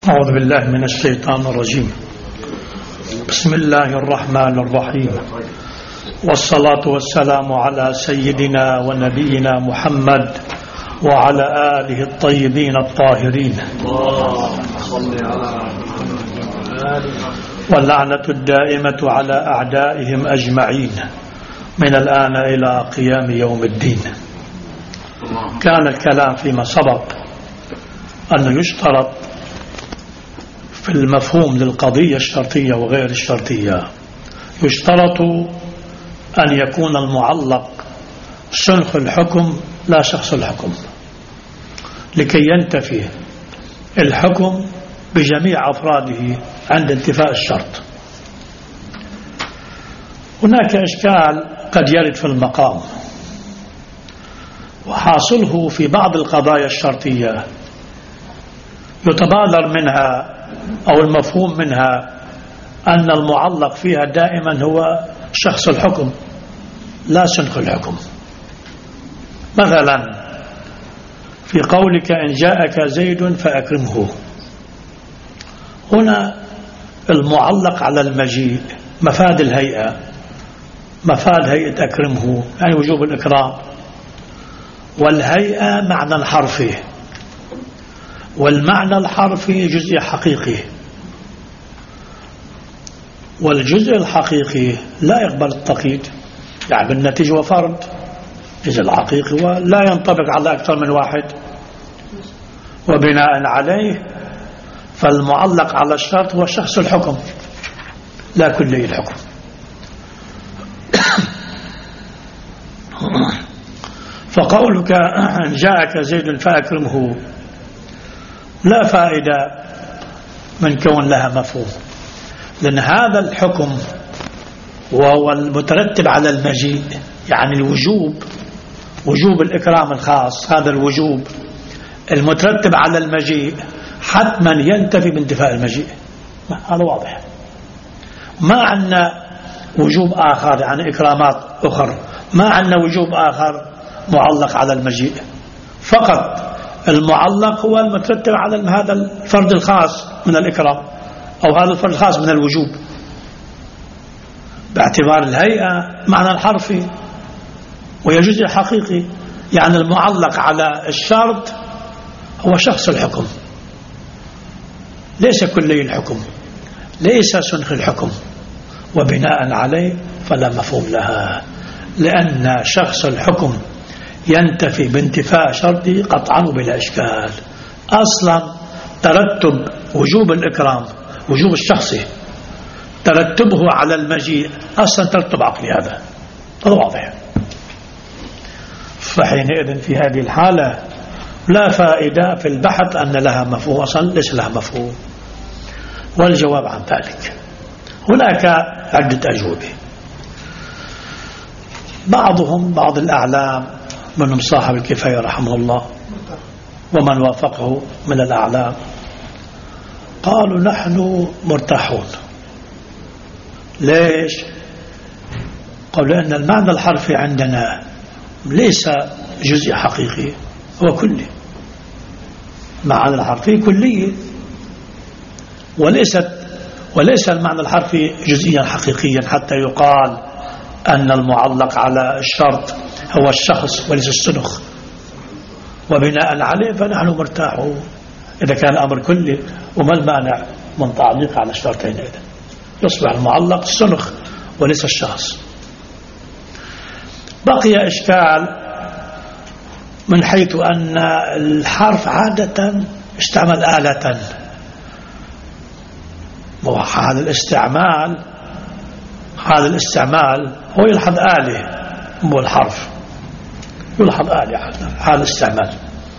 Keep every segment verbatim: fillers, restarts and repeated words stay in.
أعوذ بالله من الشيطان الرجيم. بسم الله الرحمن الرحيم، والصلاة والسلام على سيدنا ونبينا محمد وعلى آله الطيبين الطاهرين، واللعنة الدائمة على أعدائهم أجمعين من الآن إلى قيام يوم الدين. كان الكلام فيما سبق أنه يشترط في المفهوم للقضية الشرطية وغير الشرطية، يشترط أن يكون المعلق سنخ الحكم لا شخص الحكم، لكي ينتفي الحكم بجميع أفراده عند انتفاء الشرط. هناك إشكال قد يرد في المقام، وحاصله في بعض القضايا الشرطية يتبادر منها أو المفهوم منها أن المعلق فيها دائما هو شخص الحكم لا سنخ الحكم. مثلا في قولك إن جاءك زيد فأكرمه، هنا المعلق على المجيء مفاد الهيئة، مفاد هيئة أكرمه يعني وجوب الإكرام، والهيئة معنى حرفي، والمعنى الحرفي جزء حقيقي، والجزء الحقيقي لا يقبل التقييد، يعني بالنتيجة وفرد الجزء الحقيقي ولا ينطبق على أكثر من واحد، وبناء عليه فالمعلق على الشرط هو شخص الحكم لا كلي الحكم. فقولك إن جاءك زيد فأكرمه لا فائدة من كون لها مفهوم، لأن هذا الحكم وهو المترتب على المجيء، يعني الوجوب، وجوب الإكرام الخاص، هذا الوجوب المترتب على المجيء حتما ينتفي بانتفاء المجيء، هذا واضح. ما عندنا وجوب آخر يعني إكرامات أخرى، ما عندنا وجوب آخر معلق على المجيء، فقط المعلق هو المترتب على هذا الفرد الخاص من الإكرام أو هذا الفرد الخاص من الوجوب، باعتبار الهيئة معنى الحرفي وهي جزء حقيقي، يعني المعلق على الشرط هو شخص الحكم ليس كلي الحكم، ليس سنخ الحكم، وبناء عليه فلا مفهوم لها، لأن شخص الحكم ينتفي بانتفاء شرطه قطعا وبلا إشكال. أصلا ترتب وجوب الإكرام وجوب الشخصي ترتبه على المجيء أصلا ترتب عقلي، هذا هذا واضح. فحينئذ في هذه الحالة لا فائدة في البحث أن لها مفهوم، أصلا ليس لها مفهوم. والجواب عن ذلك هناك عدة أجوبة. بعضهم بعض الأعلام منهم صاحب الكفاية رحمه الله ومن وافقه من الأعلام قالوا نحن مرتاحون. ليش؟ قالوا لأن المعنى الحرفي عندنا ليس جزء حقيقي، هو كلي، المعنى الحرفي كلي، وليست وليس المعنى الحرفي جزئيا حقيقيا حتى يقال أن المعلق على الشرط هو الشخص وليس السنخ، وبناء عليه فنحن مرتاحون إذا كان أمر كلي. وما المانع من تعليق على الشرطين؟ إذن يصبح المعلق السنخ وليس الشخص. بقي إشكال من حيث أن الحرف عادة استعمل آلة، وهذا الاستعمال هذا الاستعمال هو يلحظ آلة، هو الحرف يلحظ آلة هذا الاستعمال،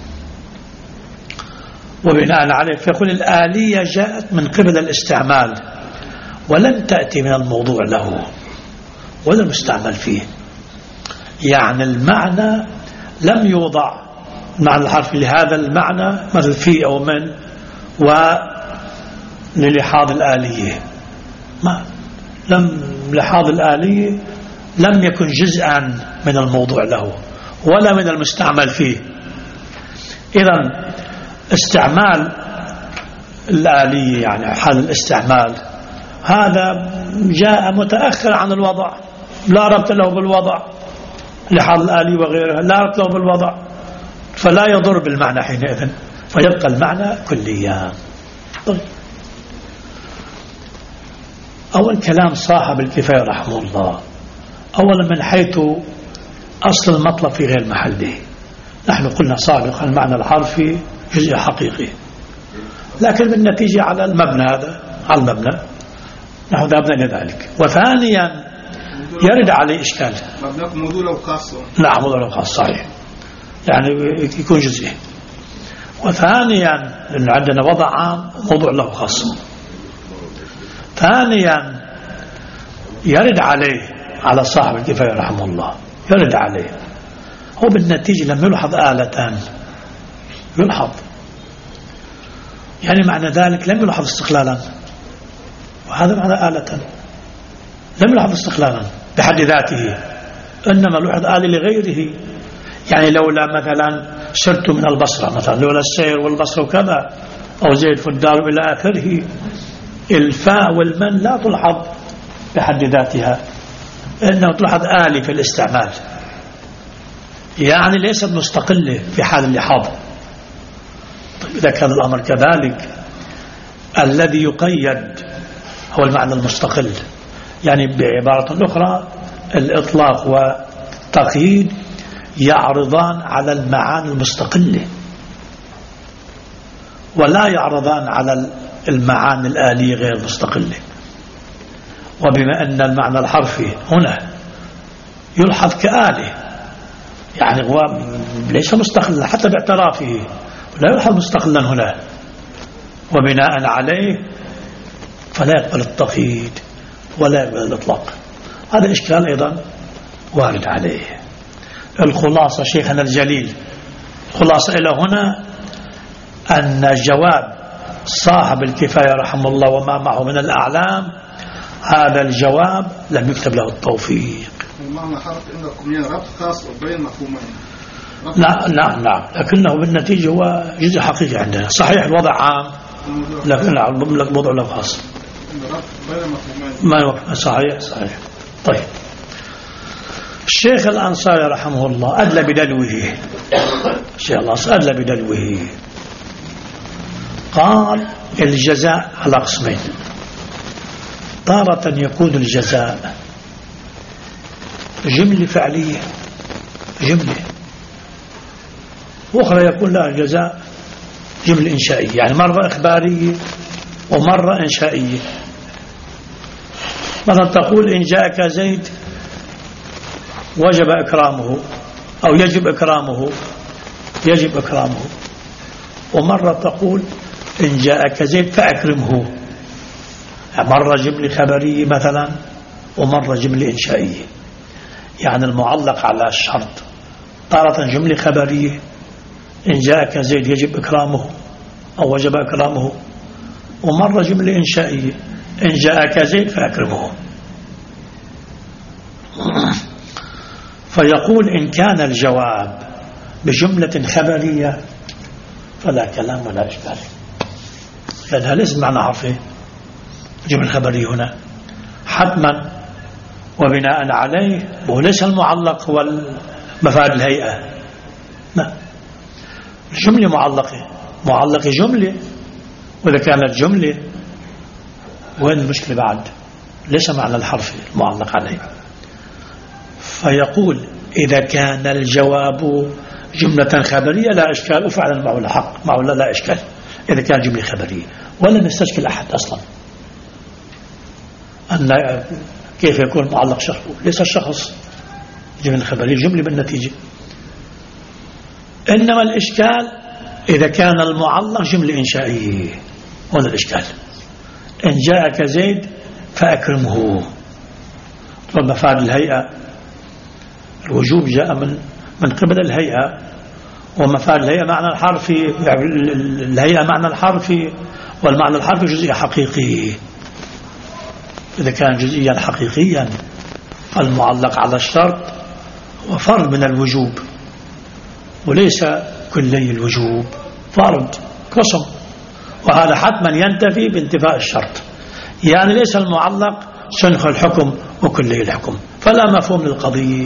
وبناء عليه فيقول الآلية جاءت من قبل الاستعمال ولم تأتي من الموضوع له ولا المستعمل فيه، يعني المعنى لم يوضع معنى الحرف لهذا المعنى مثل في أو من وللحاظ الآلية، ما لم لحاظ الآلية لم يكن جزءا من الموضوع له ولا من المستعمل فيه. إذن استعمال الآلية يعني حال الاستعمال، هذا جاء متأخر عن الوضع، لا ربط له بالوضع لحال الآلي وغيرها، لا ربط له بالوضع، فلا يضر بالمعنى حينئذ، فيبقى المعنى كليا. طيب، أول كلام صاحب الكفاية رحمه الله، أولا من حيث أصل المطلب في غير محله. نحن قلنا سابقا المعنى الحرفي جزء حقيقي، لكن بالنتيجة على المبنى هذا، على المبنى نحن ذهبنا لذلك. وثانيا يرد عليه إشكال، مبناك موضوع لو خاص. نعم موضوع لو خاص، صحيح، يعني يكون جزئي. وثانيا لأن عندنا وضع عام وموضوع له خاص. ثانيا يرد عليه على صاحب الكفاية رحمه الله، يرد عليه هو بالنتيجة لم يلحظ آلتان، يلحظ يعني معنى ذلك لم يلحظ استقلالا، وهذا معنى آلة، لم يلحظ استقلالا بحد ذاته، إنما لحظ آلة لغيره. يعني لولا مثلا سرت من البصرة مثلا، لولا السير والبصرة وكذا، أو زيد في الدار إلى آخره، الفاء والمن لا تلحظ بحد ذاتها، إنه تلحظ آلة في الاستعمال، يعني ليست مستقلة في حال اللحاظ. طيب إذا كان الأمر كذلك، الذي يقيد هو المعنى المستقل، يعني بعبارة أخرى الإطلاق والتقييد يعرضان على المعاني المستقلة ولا يعرضان على المعاني الآلية غير المستقلة. وبما أن المعنى الحرفي هنا يلحظ كآلة، يعني هو ليس مستقلا حتى باعترافه، لا يلحظ مستقلا هنا، وبناء عليه فلا يقبل التقييد ولا يقبل الإطلاق. هذا إشكال أيضا وارد عليه. الخلاصة شيخنا الجليل، الخلاصة إلى هنا أن جواب صاحب الكفاية رحمه الله وما معه من الأعلام، هذا الجواب لم يكتب له التوفيق. المعنى حرف عندكم يعني ربط خاص بين مفهومين. لا نعم نعم، لكنه بالنتيجة هو جزء حقيقي عندنا. صحيح الوضع عام، لكن الوضع له خاص. ما صحيح صحيح. طيب، الشيخ الأنصاري رحمه الله أدلى بدلوه، الشيخ الأنصاري أدلى بدلوه، قال الجزاء على قسمين، تارة يكون الجزاء جملة فعلية جملة، وأخرى يكون لها الجزاء جملة إنشائية، يعني مرة إخبارية ومرة إنشائية. مثلا تقول إن جاءك زيد وجب إكرامه، أو يجب إكرامه، يجب إكرامه. ومرة تقول إن جاءك زيد فأكرمه، مرة جملة خبرية مثلا ومرة جملة إنشائية. يعني المعلق على الشرط تارة جملة خبرية إن جاءك زيد يجب إكرامه أو وجب إكرامه، ومرة جملة إنشائية إن جاءك زيد فأكرمه. فيقول إن كان الجواب بجملة خبرية فلا كلام ولا إشكال، لأنها ليس معنى حرفي جملة خبرية هنا حتما، وبناء عليه وليس المعلق والمفاد الهيئة، لا، الجملة معلقة، معلقة جملة، وإذا كانت جملة وين المشكلة بعد؟ ليس معنى الحرف المعلق عليه. فيقول إذا كان الجواب جملة خبرية لا إشكال، وفعلا معه الحق، معه لا, لا إشكال إذا كان جملة خبرية، ولا نستشكل أحد أصلا أن كيف يكون معلق شخص، ليس الشخص جملة خبرية، جملة بالنتيجة. إنما الإشكال إذا كان المعلق جملة إنشائية، هنا الإشكال. إن جاءك زيد فأكرمه، ومفاد الهيئة الوجوب جاء من من قبل الهيئة، ومفاد الهيئة معنى الحرفي، يعني الهيئة معنى الحرفي، والمعنى الحرفي جزئي حقيقي. إذا كان جزئيا حقيقيا المعلق على الشرط هو فرد من الوجوب وليس كلي الوجوب، فرد قسم، وهذا حتما ينتفي بانتفاء الشرط. يعني ليس المعلق سنخ الحكم وكلي الحكم، فلا مفهوم للقضية.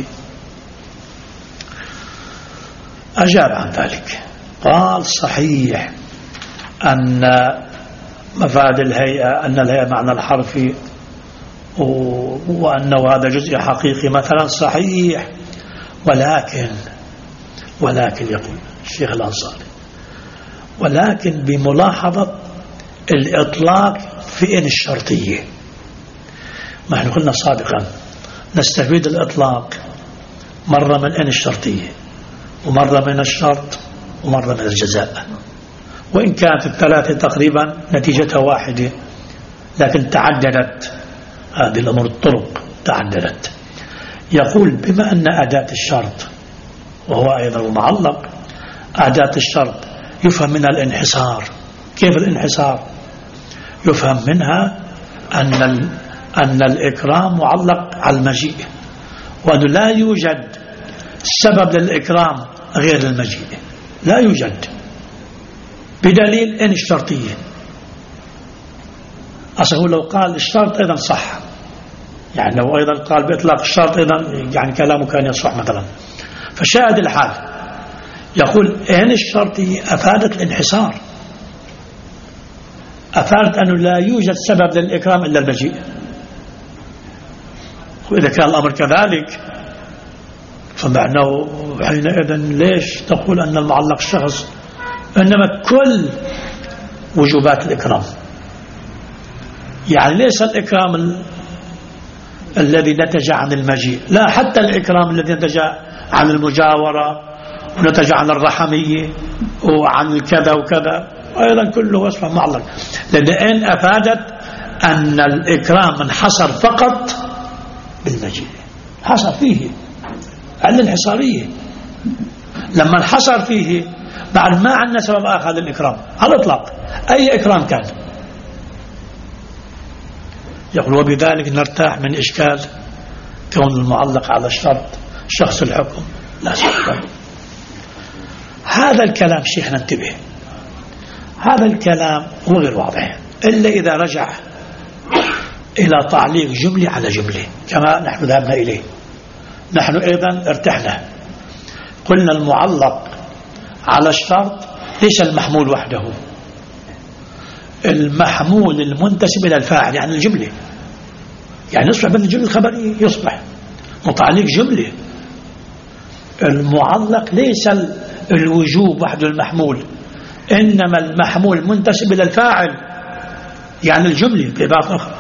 أجاب عن ذلك قال صحيح أن مفاد الهيئة أن الهيئة معنى الحرفي وأنه هذا جزء حقيقي مثلا صحيح، ولكن ولكن يقول الشيخ الأنصاري ولكن بملاحظة الإطلاق في إن الشرطية. ما احنا قلنا سابقا نستفيد الإطلاق مرة من إن الشرطية ومرة من الشرط ومرة من الجزاء، وإن كانت الثلاثة تقريبا نتيجتها واحدة لكن تعددت هذه الأمور، الطرق تعددت. يقول بما أن أداة الشرط وهو أيضا معلق، أداة الشرط يفهم منها الانحصار. كيف الانحصار؟ يفهم منها أن أن الإكرام معلق على المجيء، وأنه لا يوجد سبب للإكرام غير المجيء، لا يوجد، بدليل إن الشرطية. أصله لو قال الشرط أيضا صح، يعني لو أيضا قال بإطلاق الشرط أيضا يعني كلامه كان يصح مثلا. فشاهد الحال يقول إن الشرطية أفادت الانحصار، أفادت أنه لا يوجد سبب للإكرام إلا المجيء. وإذا كان الأمر كذلك فمعناه حينئذ ليش تقول أن المعلق شخص؟ إنما كل وجوبات الإكرام، يعني ليس الإكرام ال... الذي نتج عن المجيء، لا، حتى الإكرام الذي نتج عن المجاورة ونتج عن الرحمية وعن الكذا وكذا أيضا كله وصفه معلق، لأن إن أفادت أن الإكرام انحصر فقط بالمجيء، حصر فيه عن الانحصارية. لما انحصر فيه بعد ما عندنا سبب آخر هذا الإكرام على الإطلاق، أي إكرام كان. يقول وبذلك نرتاح من إشكال كون المعلق على الشرط شخص الحكم لا سبب. هذا الكلام شيخنا انتبه، هذا الكلام هو غير واضح إلا إذا رجع إلى تعليق جملة على جملة كما نحن ذهبنا إليه. نحن أيضا ارتحنا، قلنا المعلق على الشرط ليس المحمول وحده، المحمول المنتسب إلى الفاعل يعني الجملة، يعني يصبح من الجملة الخبرية يصبح متعلق جملة. المعلق ليس الوجوب وحده المحمول، إنما المحمول منتسب إلى الفاعل يعني الجملة بعبارة أخرى.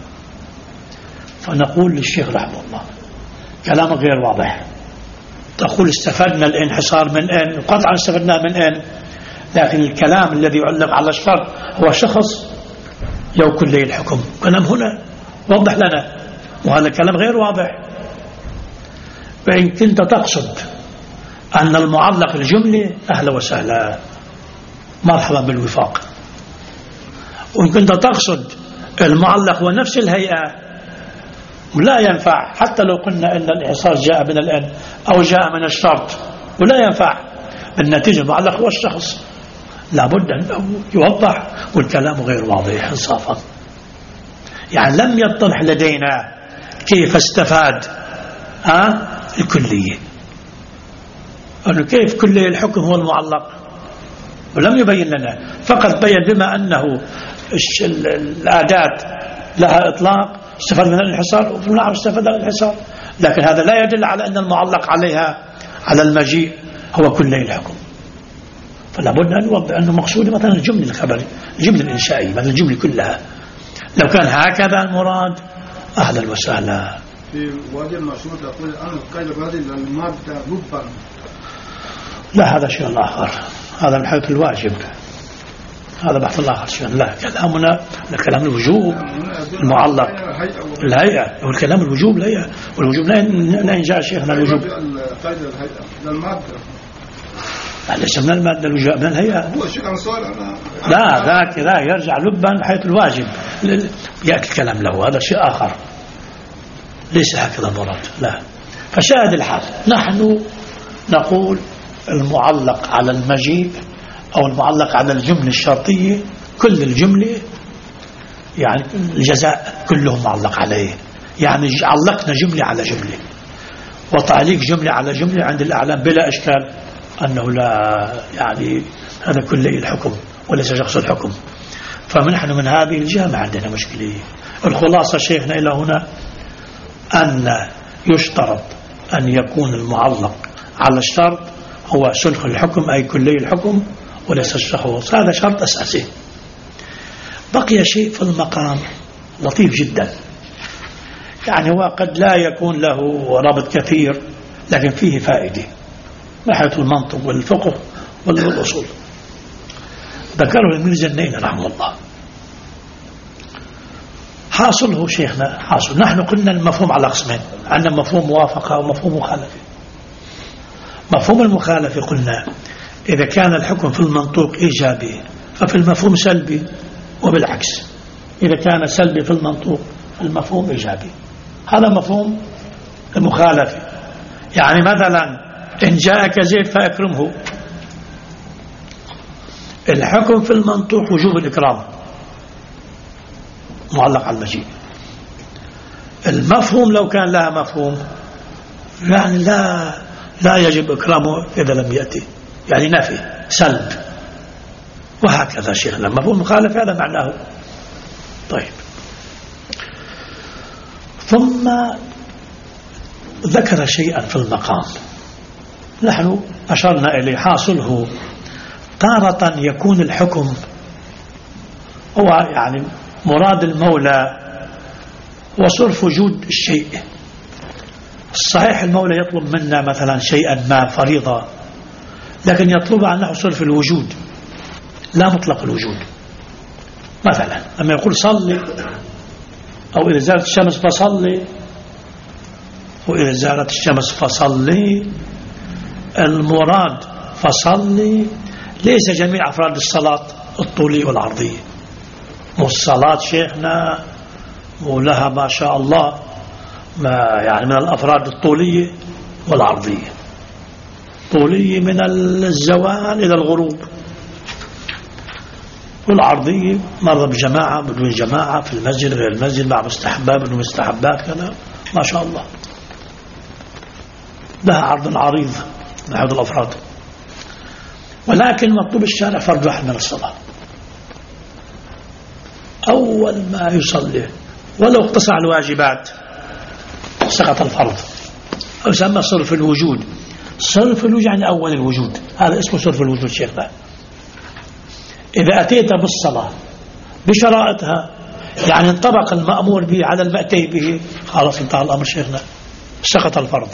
فنقول للشيخ رحمه الله كلامه غير واضح. تقول استفدنا الانحصار من إن، قطعا استفدنا من إن، لكن الكلام الذي يعلق على الشرط هو شخص يوكل لي الحكم. كلام هنا وضح لنا، وهذا الكلام غير واضح. فإن كنت تقصد أن المعلق الجملة أهلا وسهلا، مرحبا بالوفاق. وإن كنت تقصد المعلق هو نفس الهيئة لا ينفع، حتى لو قلنا أن الإحصار جاء من الإن أو جاء من الشرط ولا ينفع، بالنتيجة المعلق هو الشخص، لابد أن يوضح. والكلام غير واضح انصافا، يعني لم يتضح لدينا كيف استفاد ها الكلية، أنه كيف كلية الحكم هو المعلق، ولم يبين لنا، فقط بين بما أنه الأداة لها إطلاق استفاد من الانحصار وفي المعنى استفاد من الانحصار، لكن هذا لا يدل على أن المعلق عليها على المجيء هو كلية الحكم. فلا بد أن نوضح أنه مقصود مثلا الجملة الخبرية، الجملة الإنشائية، مثلا الجملة كلها. لو كان هكذا المراد أهلا وسهلا. في وادي المشهور تقول أنا قيل هذه المادة ربا. لا، هذا شيء آخر، هذا من حيث الواجب، هذا بحث الآخر شيء. لا، كلامنا كلام الوجوب المعلق الهيئة، والكلام الوجوب الهيئة، والوجوب لا ينجع شيخنا الوجوب قيد الهيئة للمادة، ليس من المادة، الوجوب من الهيئة. هو شيء أنصار أنا لا، ذاك لا يرجع لبا بحيث الواجب يأتي الكلام له، هذا شيء آخر ليس هكذا مراد. لا، فشاهد الحال نحن نقول المعلق على المجيء أو المعلق على الجملة الشرطية كل الجملة يعني الجزاء كله معلق عليه، يعني علقنا جملة على جملة، وتعليق جملة على جملة عند الأعلام بلا إشكال أنه لا يعني هذا كله الحكم وليس شخص الحكم. فنحن من هذه الجهة ما عندنا مشكلة. الخلاصة شيخنا إلى هنا أن يشترط أن يكون المعلق على الشرط هو سلخ الحكم أي كلي الحكم وليس الشخص، هذا شرط أساسي. بقي شيء في المقام لطيف جدا، يعني هو قد لا يكون له رابط كثير لكن فيه فائدة من حيث المنطق والفقه والأصول. ذكره ابن الجنين رحمه الله. حاصله شيخنا حاصل، نحن قلنا المفهوم على قسمين، عندنا مفهوم موافقة ومفهوم مخالفة. مفهوم المخالفة قلنا إذا كان الحكم في المنطوق إيجابي ففي المفهوم سلبي، وبالعكس إذا كان سلبي في المنطوق المفهوم إيجابي. هذا مفهوم المخالفة. يعني مثلا إن جاءك زيد فأكرمه، الحكم في المنطوق وجوب الإكرام معلق على المجيء. المفهوم لو كان لها مفهوم يعني لا لا يجب إكرامه إذا لم يأتي، يعني نفي سلب، وهكذا شيخنا مفهوم مخالف هذا معناه. طيب، ثم ذكر شيئا في المقام نحن أشرنا إليه. حاصله تارة يكون الحكم هو يعني مراد المولى وصرف وجود الشيء. الصحيح المولى يطلب منا مثلا شيئا ما فريضة، لكن يطلب عنه صرف الوجود لا مطلق الوجود. مثلا لما يقول صلي أو إذا زالت الشمس فصلي، وإذا زالت الشمس فصلي، المراد فصلي ليس جميع أفراد الصلاة الطولية والعرضية. والصلاة شيخنا ولها ما شاء الله ما يعني من الأفراد الطولية والعرضية. طولية من الزوال إلى الغروب، والعرضية مرة بجماعة بدون جماعة، في المسجد غير المسجد، مع مستحبات بدون مستحبات، كذا ما شاء الله لها عرض عريض من هذه الأفراد. ولكن مطلوب الشارع فرد واحد من الصلاة أول ما يصلي، ولو اقتصر الواجبات سقط الفرض، أو يسمى صرف الوجود. صرف الوجود يعني أول الوجود، هذا اسمه صرف الوجود شيخنا. إذا أتيت بالصلاة بشرائطها يعني انطبق المأمور به على المأتي به، خلاص انتهى الأمر شيخنا، سقط الفرض.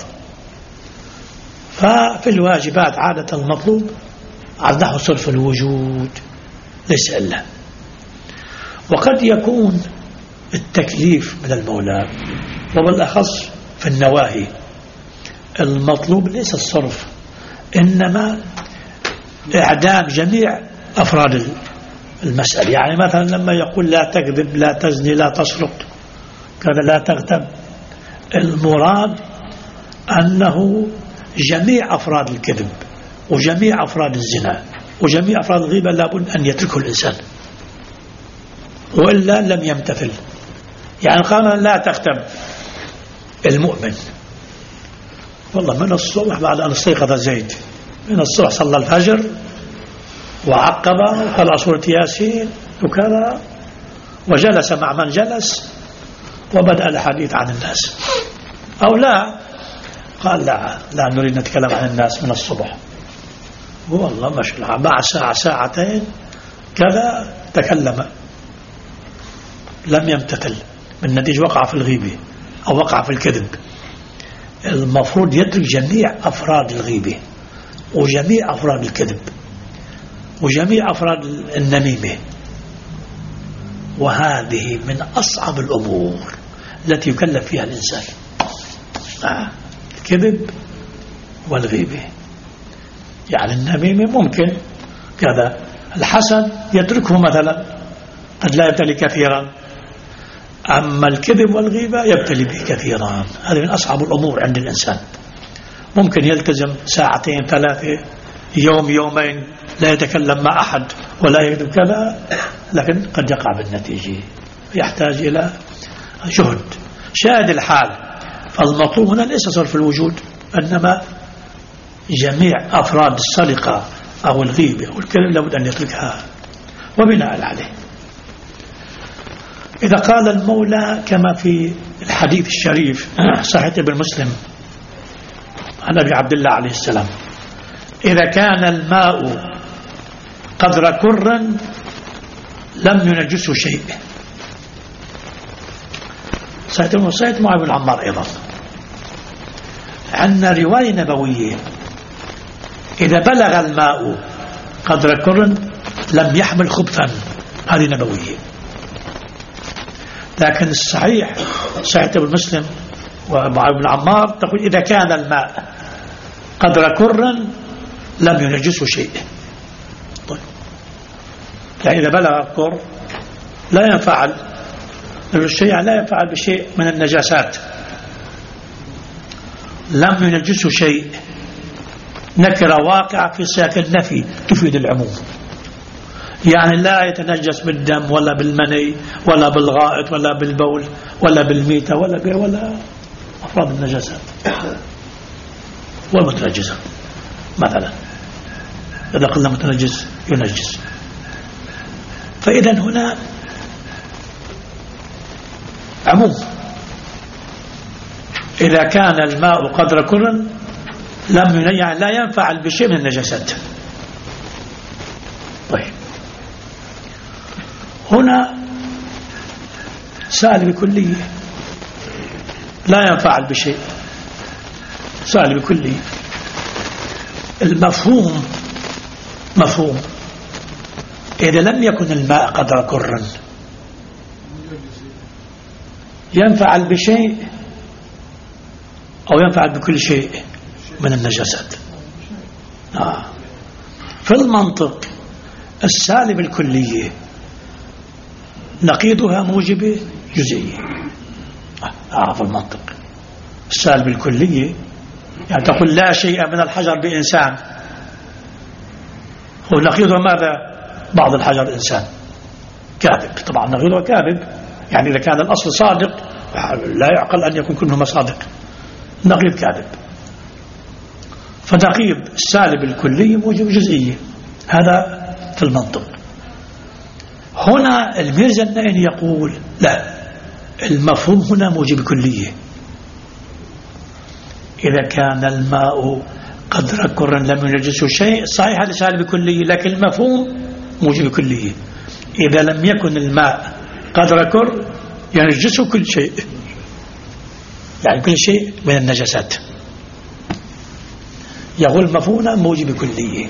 ففي الواجبات عادة المطلوب عرضه صرف الوجود ليس إلا. وقد يكون التكليف من المولى، وبالأخص في النواهي المطلوب ليس الصرف إنما إعدام جميع أفراد المسألة. يعني مثلا لما يقول لا تكذب لا تزني لا تسرق كذا لا تغتب، المراد أنه جميع أفراد الكذب وجميع أفراد الزنا وجميع أفراد الغيبة لابد أن يتركه الإنسان، وإلا لم يمتثل. يعني قال لا تغتب المؤمن، والله من الصبح بعد أن استيقظ زيد من الصبح صلى الفجر وعقب وقرأ سورة ياسين وكذا وجلس مع من جلس وبدأ الحديث عن الناس، أو لا قال لا لا نريد نتكلم عن الناس من الصبح، والله ما شاء الله مع ساعة ساعتين كذا تكلم، لم يمتثل، بالنتيجة وقع في الغيبة أو وقع في الكذب. المفروض يترك جميع أفراد الغيبة وجميع أفراد الكذب وجميع أفراد النميمة، وهذه من أصعب الأمور التي يكلف فيها الإنسان، آه. الكذب والغيبة. يعني النميمة ممكن كذا، الحسد يتركه مثلا قد لا يبتلي كثيرا، أما الكذب والغيبة يبتلي به كثيرا. هذه من أصعب الأمور عند الإنسان. ممكن يلتزم ساعتين ثلاثة يوم يومين لا يتكلم مع أحد ولا يكتب كذا، لكن قد يقع بالنتيجة، يحتاج إلى جهد. شاهد الحال، فالمطلوب هنا ليس صرف الوجود، إنما جميع أفراد السرقة أو الغيبة أو الكلام لابد أن يتركها وبناء عليه. إذا قال المولى كما في الحديث الشريف صحيح ابن مسلم عن أبي عبد الله عليه السلام: إذا كان الماء قدر كر لم ينجسه شيء. صحيح المصيد مع ابن عمار أيضا. عندنا رواية نبوية: إذا بلغ الماء قدر كر لم يحمل خبثا. هذه نبوية. لكن الصحيح صحيح ابن مسلم ومع ابن عمار تقول: إذا كان الماء قدر كر لم ينجسه شيء. طيب، يعني إذا بلغ الكر لا ينفعل الشيء، لا ينفعل بشيء من النجاسات. لم ينجسه شيء نكرة واقعة في سياق النفي تفيد العموم، يعني لا يتنجس بالدم ولا بالمني ولا بالغائط ولا بالبول ولا بالميتة ولا ولا أفراد النجاسات والمتنجسة مثلا. إذا قلنا متنجس ينجس. فإذا هنا عموم. إذا كان الماء قدر كر لم يعني لا ينفعل بشيء من النجاسات. طيب، هنا سالب كلي لا ينفعل بشيء، سالب كلي. المفهوم مفهوم إذا لم يكن الماء قدر كر ينفعل بشيء أو ينفعل بكل شيء من النجاسات. آه. في المنطق السالب الكلية نقيضها موجبة جزئية. أعرف المنطق السالب الكلية يعني تقول لا شيء من الحجر بإنسان، هو نقيضها ماذا؟ بعض الحجر إنسان. كاذب، طبعا نقيضها كاذب، يعني إذا كان الأصل صادق لا يعقل أن يكون كلهما صادق، نقيض كاذب. فنقيض السالب الكلي موجب جزئية، هذا في المنطق. هنا الميرزا النائي يقول لا، المفهوم هنا موجب كلية. إذا كان الماء قدر كر لم ينجسه شيء، صحيح هذا سالب كلية، لكن المفهوم موجب كلية. إذا لم يكن الماء قدر كر ينجسه كل شيء، يعني كل شيء من النجاسات. يقول مفهومنا موجب كلية.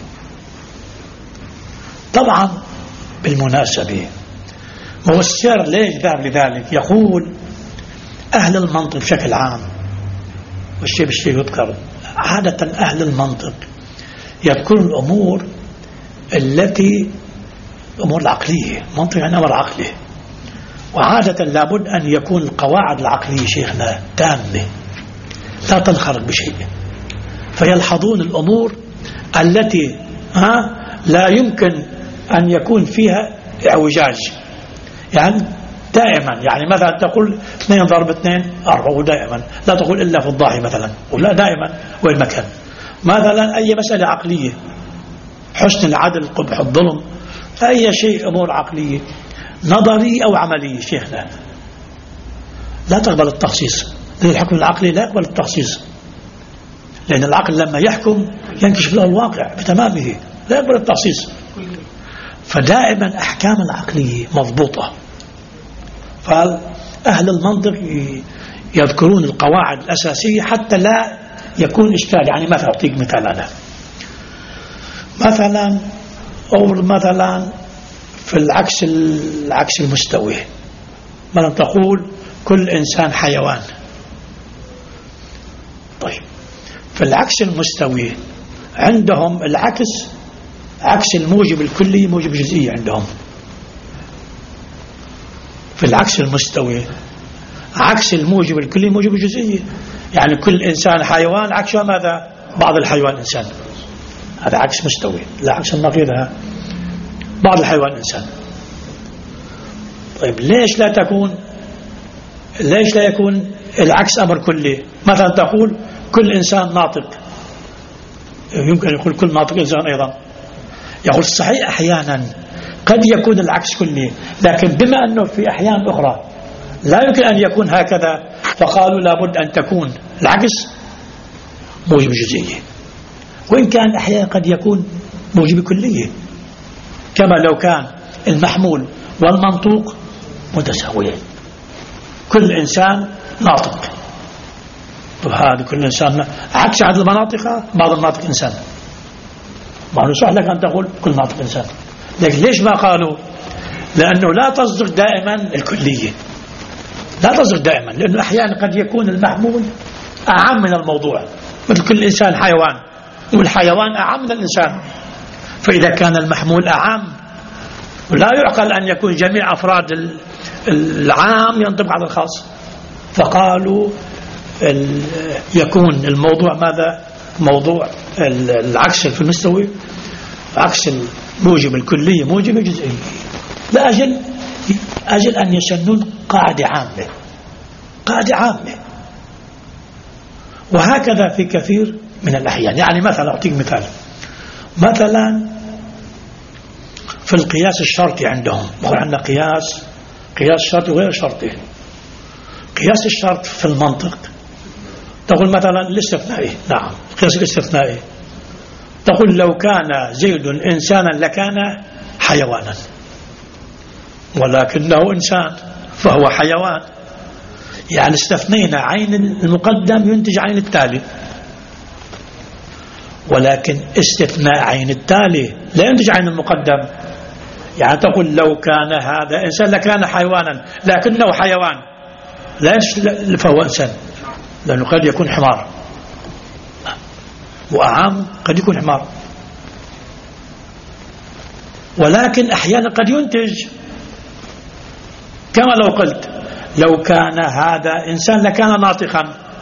طبعا بالمناسبة موسر ليش ذهب لذلك؟ يقول أهل المنطق بشكل عام، والشيء بالشيء يذكر عادة أهل المنطق يذكرون الأمور التي الأمور العقلية. منطق يعني أمر عقلي، وعادة لابد أن يكون القواعد العقلية شيخنا تامة لا تنخرط بشيء، فيلحظون الأمور التي ها لا يمكن أن يكون فيها اعوجاج. يعني دائما، يعني مثلا تقول اثنين ضرب اثنين أربعة، دائما لا تقول إلا في الضاحي مثلا، ولا دائما وين مكان. مثلا أي مسألة عقلية، حسن العدل قبح الظلم، أي شيء أمور عقلية نظري أو عملي شيخنا لا تقبل التخصيص، لأن الحكم العقلي لا يقبل التخصيص، لأن العقل لما يحكم ينكشف له الواقع بتمامه، لا يقبل التخصيص. فدائما أحكام العقلية مضبوطة. فأهل المنطق يذكرون القواعد الأساسية حتى لا يكون إشكال. يعني مثلا أعطيك مثال، أنا مثلا أو مثلا في العكس العكس المستوي، مثلا تقول كل إنسان حيوان. طيب، في العكس المستوي عندهم العكس عكس الموجب الكلي موجب جزئي عندهم. في العكس المستوي عكس الموجب الكلي موجب جزئي، يعني كل إنسان حيوان عكسه ماذا؟ بعض الحيوان إنسان. هذا عكس مستوي، لا عكس النقيض بعض الحيوان إنسان. طيب ليش لا تكون ليش لا يكون العكس أمر كلي؟ مثلا تقول كل إنسان ناطق، يمكن يقول كل ناطق إنسان أيضا. يقول صحيح أحيانا قد يكون العكس كلي، لكن بما أنه في أحيان أخرى لا يمكن أن يكون هكذا، فقالوا لابد أن تكون العكس موجب جزئية، وإن كان أحيانا قد يكون موجب كلية، كما لو كان المحمول والمنطوق متساويين، كل إنسان ناطق. طب هذا كل إنسان عكس عدد المناطق، بعض المناطق إنسان، ما صح لك أن تقول كل ناطق إنسان. لكن ليش ما قالوا؟ لأنه لا تصدق دائما الكلية، لا تصدق دائما، لأنه أحيانا قد يكون المحمول أعم من الموضوع، مثل كل إنسان حيوان، والحيوان أعم من الإنسان. فإذا كان المحمول أعم ولا يعقل أن يكون جميع أفراد العام ينطبق على الخاص، فقالوا يكون الموضوع ماذا؟ موضوع العكس في المستوي، عكس الموجب الكلية موجب الجزئي، لأجل أجل أن يسنون قاعدة عامة، قاعدة عامة. وهكذا في كثير من الأحيان. يعني مثلا أعطيك مثال، مثلا في القياس الشرطي عندهم، يقول عندنا قياس قياس شرطي وغير شرطي. قياس الشرط في المنطق تقول مثلا الاستثنائي، نعم قياس الاستثنائي، تقول لو كان زيد إنسانا لكان حيوانا، ولكنه إنسان فهو حيوان. يعني استثنينا عين المقدم ينتج عين التالي، ولكن استثناء عين التالي لا ينتج عين المقدم. يعني تقول لو كان هذا إنسان لكان حيوانا، لكنه حيوان لا ينتج فهو إنسان، لأنه قد يكون حمار، وأعام قد يكون حمار. ولكن أحيانا قد ينتج، كما لو قلت لو كان هذا إنسان لكان ناطقا،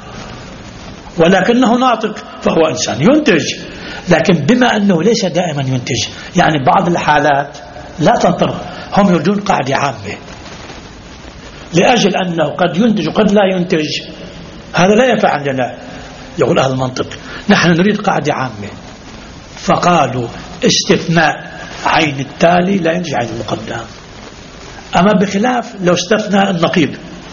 ولكنه ناطق فهو إنسان ينتج، لكن بما أنه ليس دائما ينتج، يعني بعض الحالات لا تنطبق. هم يريدون قاعدة عامة، لأجل أنه قد ينتج وقد لا ينتج، هذا لا ينفع عندنا. يقول أهل المنطق نحن نريد قاعدة عامة، فقالوا استثناء عين التالي لا ينتج عين المقدم. أما بخلاف لو استثنى النقيض،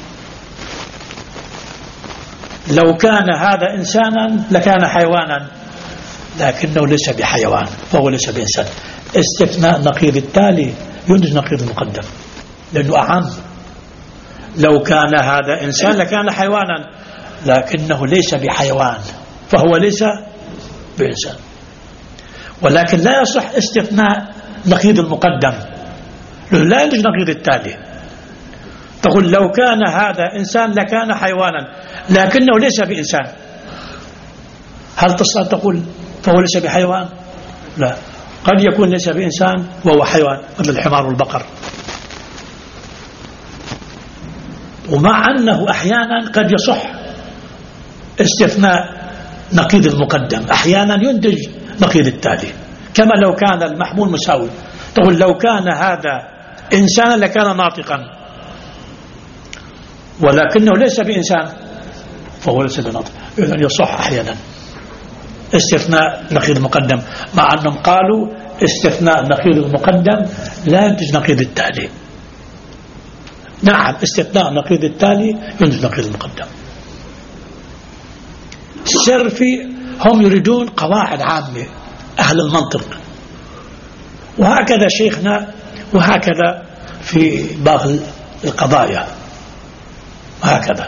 لو كان هذا إنسانا لكان حيوانا، لكنه ليس بحيوان فهو ليس بإنسان. استثناء نقيض التالي ينتج نقيض المقدم، لأنه أعم. لو كان هذا إنسان لكان حيوانا، لكنه ليس بحيوان فهو ليس بإنسان. ولكن لا يصح استثناء نقيض المقدم، لأنه لا ينتج نقيض التالي. تقول لو كان هذا إنسان لكان حيوانا، لكنه ليس بإنسان، هل تصل تقول فهو ليس بحيوان؟ لا، قد يكون ليس بإنسان وهو حيوان مثل الحمار والبقر. ومع أنه أحيانا قد يصح استثناء نقيض المقدم، أحيانا ينتج نقيض التالي، كما لو كان المحمول مساوي. تقول لو كان هذا إنسانا لكان ناطقا، ولكنه ليس بإنسان فهو ليس بناطق. إذن يصح أحيانا استثناء نقيض المقدم، مع أنهم قالوا استثناء نقيض المقدم لا ينتج نقيض التالي. نعم استثناء نقيض التالي ينتج نقيض المقدم. السر في هم يريدون قواعد عامة أهل المنطق، وهكذا شيخنا، وهكذا في باقي القضايا وهكذا.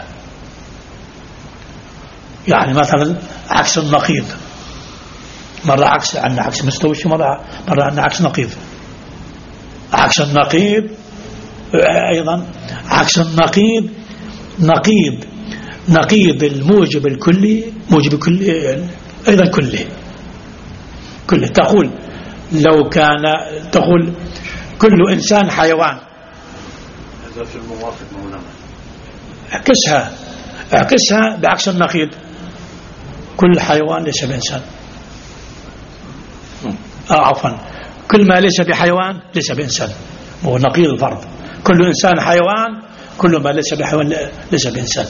يعني مثلا عكس النقيض، مرة عكس عندنا عكس مستوي، مرة مرة عندنا عكس نقيض. عكس النقيض أيضا، عكس النقيض نقيض نقيض الموجب الكلي، موجب كلي أيضا كلي كلي. تقول لو كان، تقول كل إنسان حيوان، اعكسها اعكسها بعكس النقيض، كل حيوان ليس بإنسان. آه عفوا كل ما ليس بحيوان ليس بإنسان، هو نقيض الفرض. كل إنسان حيوان، كل ما ليس بحيوان ليس بإنسان.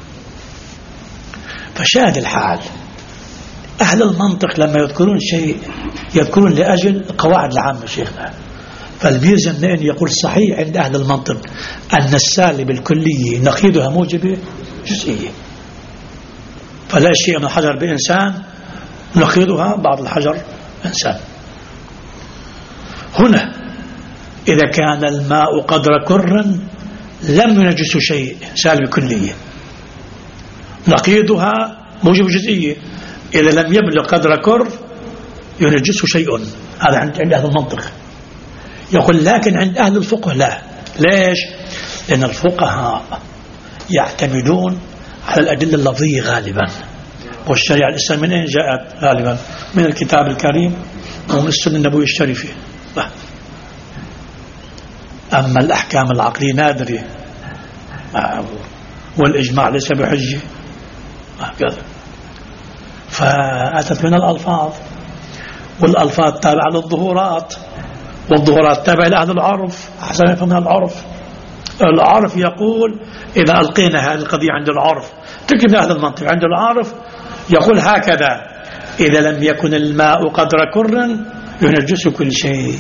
فشاهد الحال أهل المنطق لما يذكرون شيء يذكرون لأجل القواعد العامة شيخنا. فالبيزنطيين يقول صحيح عند أهل المنطق أن السالب الكلي نقيضها موجبة جزئية، فلا شيء من الحجر بإنسان نقيضها بعض الحجر إنسان. هنا إذا كان الماء قدر كر لم ينجس شيء سالب كلية، نقيضها موجب جزئية، إذا لم يبلغ قدر كر ينجسه شيء. هذا عند أهل المنطق. يقول لكن عند أهل الفقه لا. ليش؟ لأن الفقهاء يعتمدون على الأدلة اللفظية غالبا، والشريعة الإسلامية من أين جاءت؟ غالبا من الكتاب الكريم ومن السنة النبوية الشريفة. أما الأحكام العقلية نادرة والإجماع ليس بحجة هكذا. فأتت من الألفاظ، والألفاظ تابعة للظهورات، والظهورات تابعة لأهل العرف حسب ما يفهمها العرف. العرف يقول إذا ألقينا هذه القضية عند العرف تكتب أهل المنطق عند العرف يقول هكذا: إذا لم يكن الماء قدر كر ينجس كل شيء،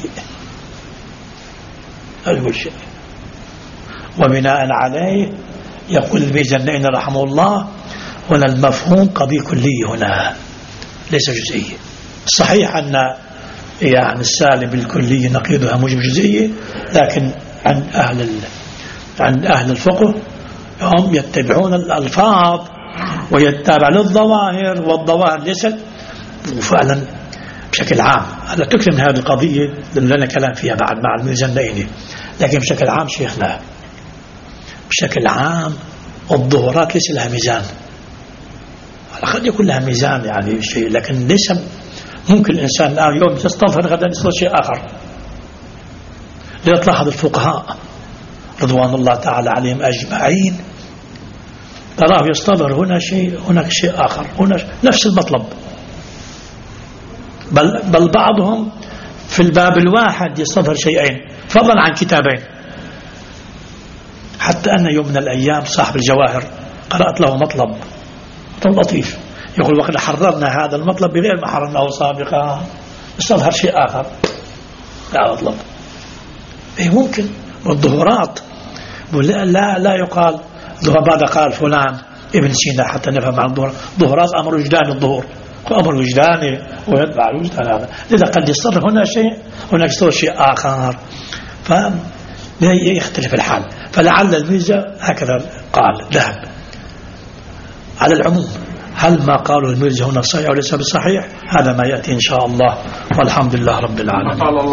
كل شيء. وبناء عليه يقول البيزنطيين رحمه الله: هنا المفهوم قضية كلية، هنا ليس جزئية. صحيح أن يعني السالب الكلي نقيضها موجب جزئية، لكن عند أهل عند أهل الفقه هم يتبعون الألفاظ ويتبع للظواهر، والظواهر ليست فعلا بشكل عام. هذا تكلم هذه القضية لنا كلام فيها بعد مع البيزنطيين، لكن بشكل عام شيخنا بشكل عام الظهورات ليس لها ميزان. قد يكون لها ميزان يعني شيء، لكن ليس ممكن الإنسان الآن يوم يستظهر غدا يصير شيء آخر. ليتلاحظ الفقهاء رضوان الله تعالى عليهم أجمعين تراه يستظهر هنا شيء هناك شيء آخر، هنا نفس المطلب، بل, بل بعضهم في الباب الواحد يستظهر شيئين فضلا عن كتابين. حتى أن يوم من الأيام صاحب الجواهر قرأت له مطلب لطيف يقول: وقد حررنا هذا المطلب بغير ما حررناه سابقا. يستظهر شيء آخر لا مطلب. إيه ممكن والظهورات لا لا, لا يقال هذا قال فلان ابن سينا حتى نفهم عن الظهور. ظهورات أمر وجداني، الظهور أمر وجداني ويتبع الوجدان هذا. لذا قد يستظهر هنا شيء هناك يستظهر شيء آخر، فيختلف الحال. فلعل الميزة هكذا قال ذهب. على العموم هل ما قالوا الميزة هنا صحيح أو ليس بصحيح؟ هذا ما يأتي إن شاء الله، والحمد لله رب العالمين.